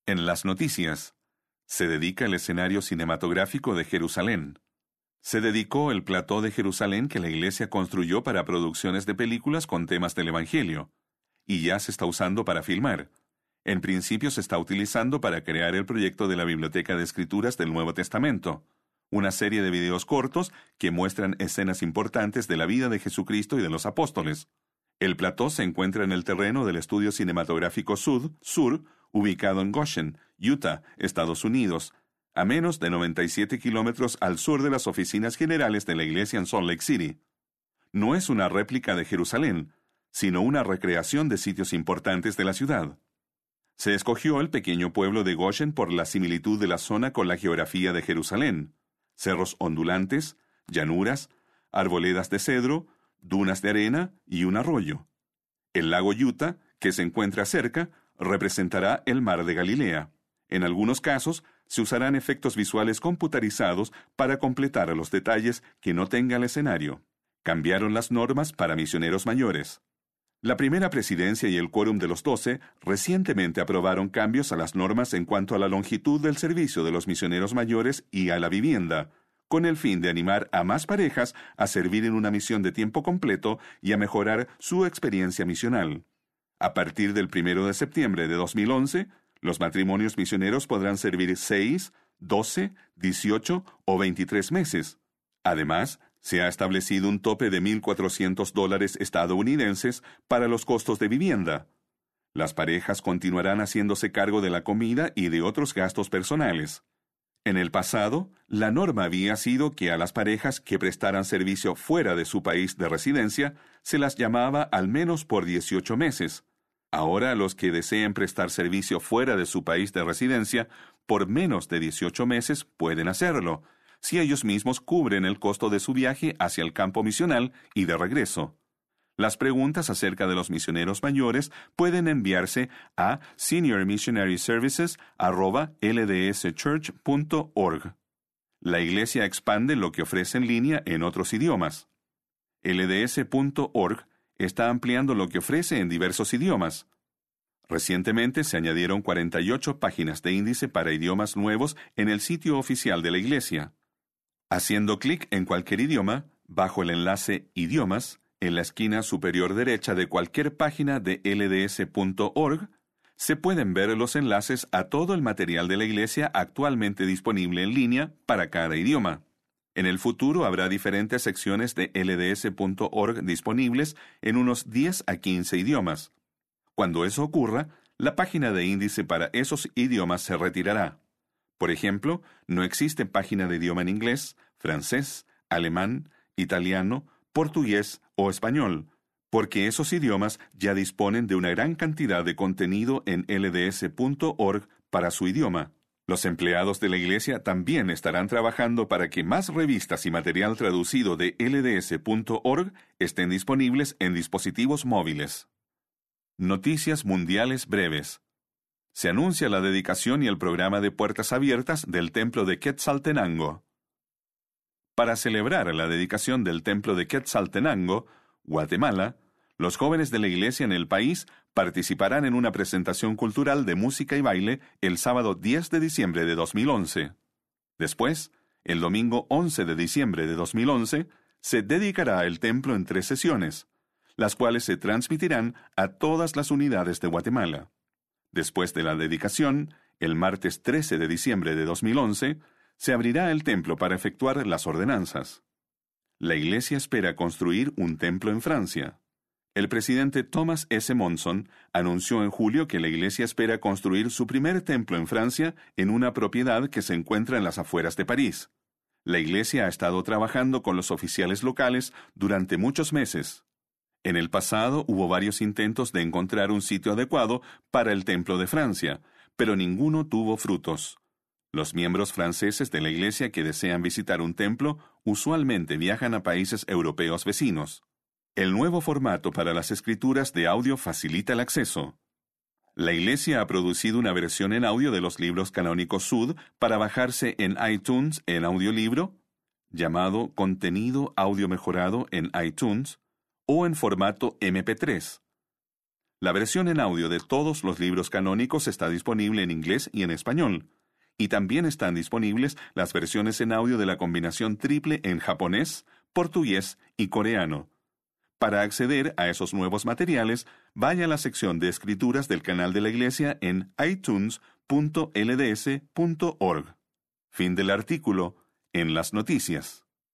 En las noticias, se dedica el escenario cinematográfico de Jerusalén. Se dedicó el plató de Jerusalén que la iglesia construyó para producciones de películas con temas del Evangelio, y ya se está usando para filmar. En principio se está utilizando para crear el proyecto de la Biblioteca de Escrituras del Nuevo Testamento, una serie de videos cortos que muestran escenas importantes de la vida de Jesucristo y de los apóstoles. El plató se encuentra en el terreno del Estudio Cinematográfico Sur, ubicado en Goshen, Utah, Estados Unidos, a menos de 97 kilómetros al sur de las oficinas generales de la iglesia en Salt Lake City. No es una réplica de Jerusalén, sino una recreación de sitios importantes de la ciudad. Se escogió el pequeño pueblo de Goshen por la similitud de la zona con la geografía de Jerusalén: cerros ondulantes, llanuras, arboledas de cedro, dunas de arena y un arroyo. El lago Utah, que se encuentra cerca, representará el mar de Galilea. En algunos casos, se usarán efectos visuales computarizados para completar los detalles que no tenga el escenario. Cambiaron las normas para misioneros mayores. La primera presidencia y el quórum de los 12 recientemente aprobaron cambios a las normas en cuanto a la longitud del servicio de los misioneros mayores y a la vivienda, con el fin de animar a más parejas a servir en una misión de tiempo completo y a mejorar su experiencia misional. A partir del 1 de septiembre de 2011, los matrimonios misioneros podrán servir 6, 12, 18 o 23 meses. Además, se ha establecido un tope de $1,400 estadounidenses para los costos de vivienda. Las parejas continuarán haciéndose cargo de la comida y de otros gastos personales. En el pasado, la norma había sido que a las parejas que prestaran servicio fuera de su país de residencia se las llamaba al menos por 18 meses. Ahora los que deseen prestar servicio fuera de su país de residencia por menos de 18 meses pueden hacerlo, si ellos mismos cubren el costo de su viaje hacia el campo misional y de regreso. Las preguntas acerca de los misioneros mayores pueden enviarse a seniormissionaryservices@ldschurch.org. La iglesia expande lo que ofrece en línea en otros idiomas. LDS.org está ampliando lo que ofrece en diversos idiomas. Recientemente se añadieron 48 páginas de índice para idiomas nuevos en el sitio oficial de la iglesia. Haciendo clic en cualquier idioma, bajo el enlace Idiomas, en la esquina superior derecha de cualquier página de LDS.org, se pueden ver los enlaces a todo el material de la iglesia actualmente disponible en línea para cada idioma. En el futuro habrá diferentes secciones de LDS.org disponibles en unos 10 a 15 idiomas. Cuando eso ocurra, la página de índice para esos idiomas se retirará. Por ejemplo, no existe página de idioma en inglés, francés, alemán, italiano, portugués o español, porque esos idiomas ya disponen de una gran cantidad de contenido en LDS.org para su idioma. Los empleados de la iglesia también estarán trabajando para que más revistas y material traducido de LDS.org estén disponibles en dispositivos móviles. Noticias mundiales breves. Se anuncia la dedicación y el programa de puertas abiertas del templo de Quetzaltenango. Para celebrar la dedicación del templo de Quetzaltenango, Guatemala, los jóvenes de la iglesia en el país participarán en una presentación cultural de música y baile el sábado 10 de diciembre de 2011. Después, el domingo 11 de diciembre de 2011, se dedicará el templo en 3 sesiones, las cuales se transmitirán a todas las unidades de Guatemala. Después de la dedicación, el martes 13 de diciembre de 2011, se abrirá el templo para efectuar las ordenanzas. La iglesia espera construir un templo en Francia. El presidente Thomas S. Monson anunció en julio que la iglesia espera construir su primer templo en Francia en una propiedad que se encuentra en las afueras de París. La iglesia ha estado trabajando con los oficiales locales durante muchos meses. En el pasado hubo varios intentos de encontrar un sitio adecuado para el templo de Francia, pero ninguno tuvo frutos. Los miembros franceses de la iglesia que desean visitar un templo usualmente viajan a países europeos vecinos. El nuevo formato para las escrituras de audio facilita el acceso. La iglesia ha producido una versión en audio de los libros canónicos Sud para bajarse en iTunes en audiolibro, llamado Contenido Audio Mejorado en iTunes, o en formato MP3. La versión en audio de todos los libros canónicos está disponible en inglés y en español, y también están disponibles las versiones en audio de la combinación triple en japonés, portugués y coreano. Para acceder a esos nuevos materiales, vaya a la sección de escrituras del canal de la Iglesia en itunes.lds.org. Fin del artículo en las noticias.